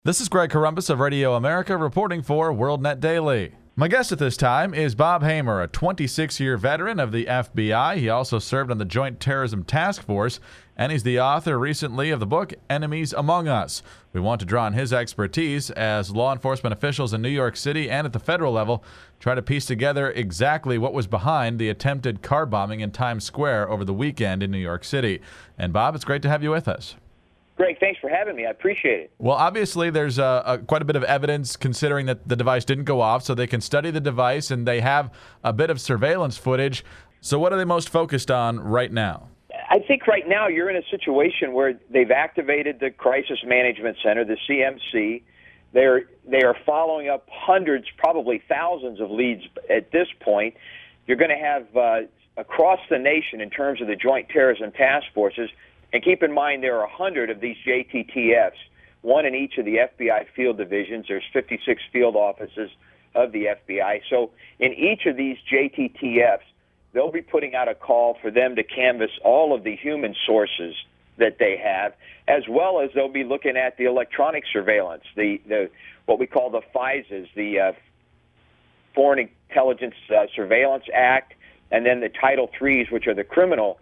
This is Greg Corombos of Radio America reporting for WorldNet Daily. My guest at this time is Bob Hamer, a 26-year veteran of the FBI. He also served on the Joint Terrorism Task Force, and he's the author recently of the book Enemies Among Us. We want to draw on his expertise as law enforcement officials in New York City and at the federal level try to piece together exactly what was behind the attempted car bombing in Times Square over the weekend in New York City. And Bob, it's great to have you with us. Greg, thanks for having me. I appreciate it. Well, obviously, there's quite a bit of evidence considering that the device didn't go off, so they can study the device, and they have a bit of surveillance footage. So what are they most focused on right now? I think right now you're in a situation where they've activated the Crisis Management Center, the CMC. They are following up hundreds, probably thousands of leads at this point. You're going to have across the nation in terms of the Joint Terrorism Task Forces. And keep in mind, there are 100 of these JTTFs, one in each of the FBI field divisions. There's 56 field offices of the FBI. So in each of these JTTFs, they'll be putting out a call for them to canvass all of the human sources that they have, as well as they'll be looking at the electronic surveillance, the what we call the FISAs, the Foreign Intelligence Surveillance Act, and then the Title IIIs, which are the criminal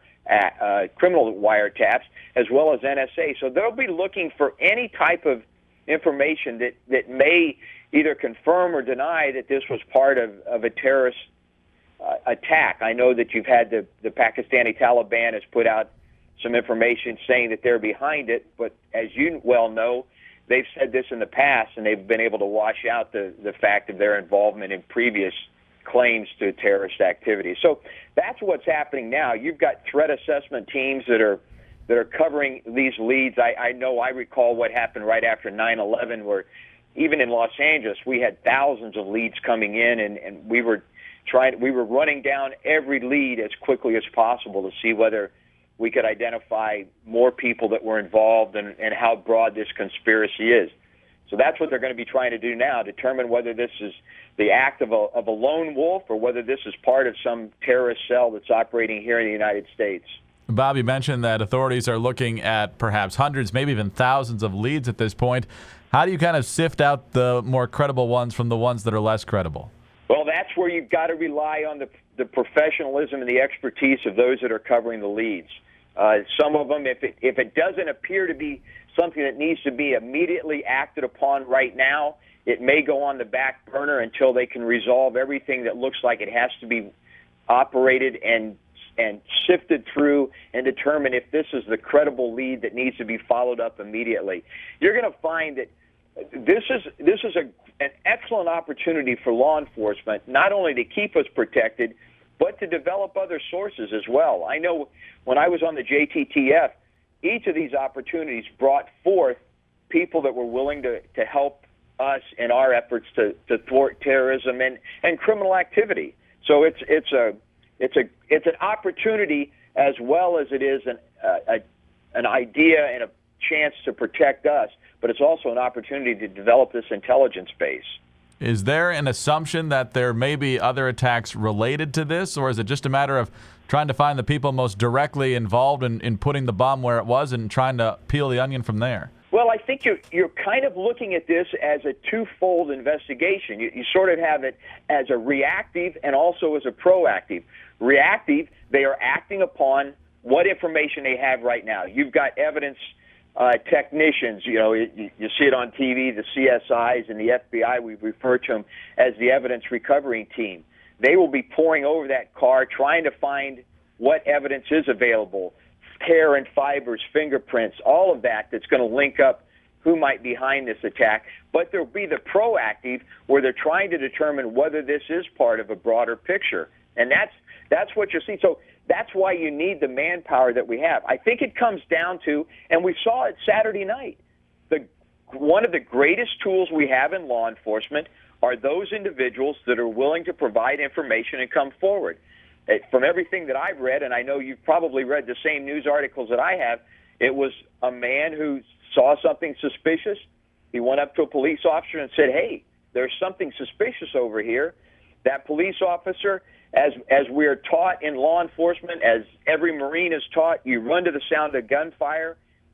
wiretaps, as well as NSA. So they'll be looking for any type of information that may either confirm or deny that this was part of a terrorist attack. I know that you've had the Pakistani Taliban has put out some information saying that they're behind it, but as you well know, they've said this in the past, and they've been able to wash out the fact of their involvement in previous claims to terrorist activity. So that's what's happening now. You've got threat assessment teams that are covering these leads. I know I recall what happened right after 9/11, where even in Los Angeles we had thousands of leads coming in, and we were running down every lead as quickly as possible to see whether we could identify more people that were involved and how broad this conspiracy is. So that's what they're going to be trying to do now, determine whether this is the act of a lone wolf or whether this is part of some terrorist cell that's operating here in the United States. Bob, you mentioned that authorities are looking at perhaps hundreds, maybe even thousands of leads at this point. How do you kind of sift out the more credible ones from the ones that are less credible? Well, that's where you've got to rely on the professionalism and the expertise of those that are covering the leads. Some of them, if it doesn't appear to be something that needs to be immediately acted upon right now, it may go on the back burner until they can resolve everything that looks like it has to be operated and sifted through and determine if this is the credible lead that needs to be followed up immediately. You're going to find that this is an excellent opportunity for law enforcement, not only to keep us protected, but to develop other sources as well. I know when I was on the JTTF, each of these opportunities brought forth people that were willing to help us in our efforts to thwart terrorism and criminal activity. So it's an opportunity as well as it is an idea and a chance to protect us, but it's also an opportunity to develop this intelligence base. Is there an assumption that there may be other attacks related to this, or is it just a matter of trying to find the people most directly involved in putting the bomb where it was and trying to peel the onion from there? Well, I think you're kind of looking at this as a twofold investigation. You sort of have it as a reactive and also as a proactive. Reactive, they are acting upon what information they have right now. You've got evidence technicians, you see it on TV, the CSIs and the FBI, we refer to them as the evidence recovery team. They will be poring over that car, trying to find what evidence is available, hair and fibers, fingerprints, all of that's going to link up who might be behind this attack. But there'll be the proactive, where they're trying to determine whether this is part of a broader picture. And that's what you're seeing. So that's why you need the manpower that we have. I think it comes down to, and we saw it Saturday night, one of the greatest tools we have in law enforcement are those individuals that are willing to provide information and come forward. From everything that I've read, and I know you've probably read the same news articles that I have, it was a man who saw something suspicious. He went up to a police officer and said, "Hey, there's something suspicious over here." That police officer, as we are taught in law enforcement, as every Marine is taught, you run to the sound of gunfire.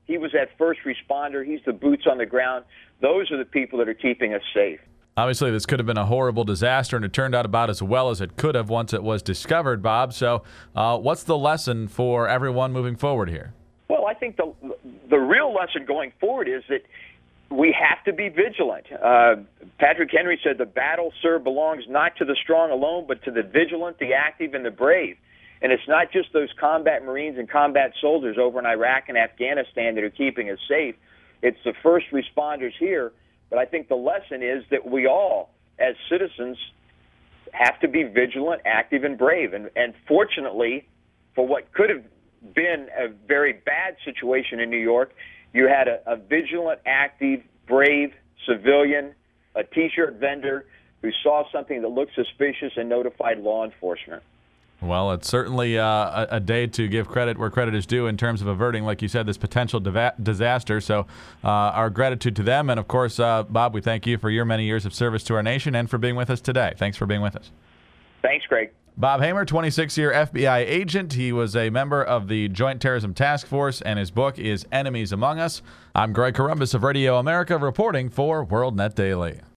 He was that first responder. He's the boots on the ground. Those are the people that are keeping us safe. Obviously, this could have been a horrible disaster, and it turned out about as well as it could have once it was discovered, Bob. So what's the lesson for everyone moving forward here? Well, I think the real lesson going forward is that we have to be vigilant. Patrick Henry said the battle, sir, belongs not to the strong alone, but to the vigilant, the active, and the brave. And it's not just those combat Marines and combat soldiers over in Iraq and Afghanistan that are keeping us safe. It's the first responders here. But I think the lesson is that we all, as citizens, have to be vigilant, active, and brave. And fortunately, for what could have been a very bad situation in New York, you had a vigilant, active, brave civilian, a T-shirt vendor who saw something that looked suspicious and notified law enforcement. Well, it's certainly a day to give credit where credit is due in terms of averting, like you said, this potential disaster. So our gratitude to them. And, of course, Bob, we thank you for your many years of service to our nation and for being with us today. Thanks for being with us. Thanks, Greg. Bob Hamer, 26-year FBI agent. He was a member of the Joint Terrorism Task Force, and his book is Enemies Among Us. I'm Greg Corombos of Radio America reporting for WorldNet Daily.